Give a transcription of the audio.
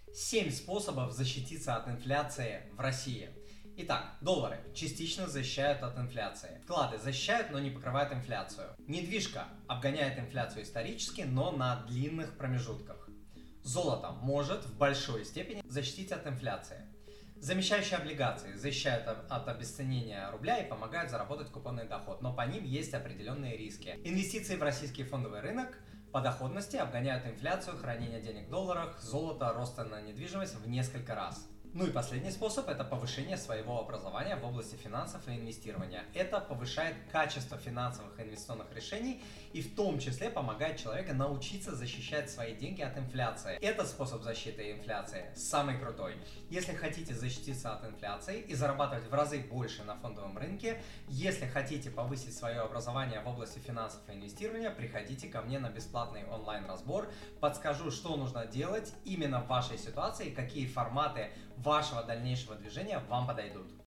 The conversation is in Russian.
7 способов защититься от инфляции в России. Итак, доллары частично защищают от инфляции. Вклады защищают, но не покрывают инфляцию. Недвижка обгоняет инфляцию исторически, но на длинных промежутках. Золото может в большой степени защитить от инфляции. Замещающие облигации защищают от обесценения рубля и помогают заработать купонный доход, но по ним есть определенные риски. Инвестиции в российский фондовый рынок по доходности обгоняют инфляцию, хранение денег в долларах, золото, роста на недвижимость в несколько раз. Ну и последний способ – это повышение своего образования в области финансов и инвестирования. Это повышает качество финансовых и инвестиционных решений и в том числе помогает человеку научиться защищать свои деньги от инфляции. Этот способ защиты инфляции самый крутой. Если хотите защититься от инфляции и зарабатывать в разы больше на фондовом рынке, если хотите повысить свое образование в области финансов и инвестирования, приходите ко мне на бесплатный онлайн-разбор. Подскажу, что нужно делать именно в вашей ситуации, какие форматы вашего дальнейшего движения вам подойдут.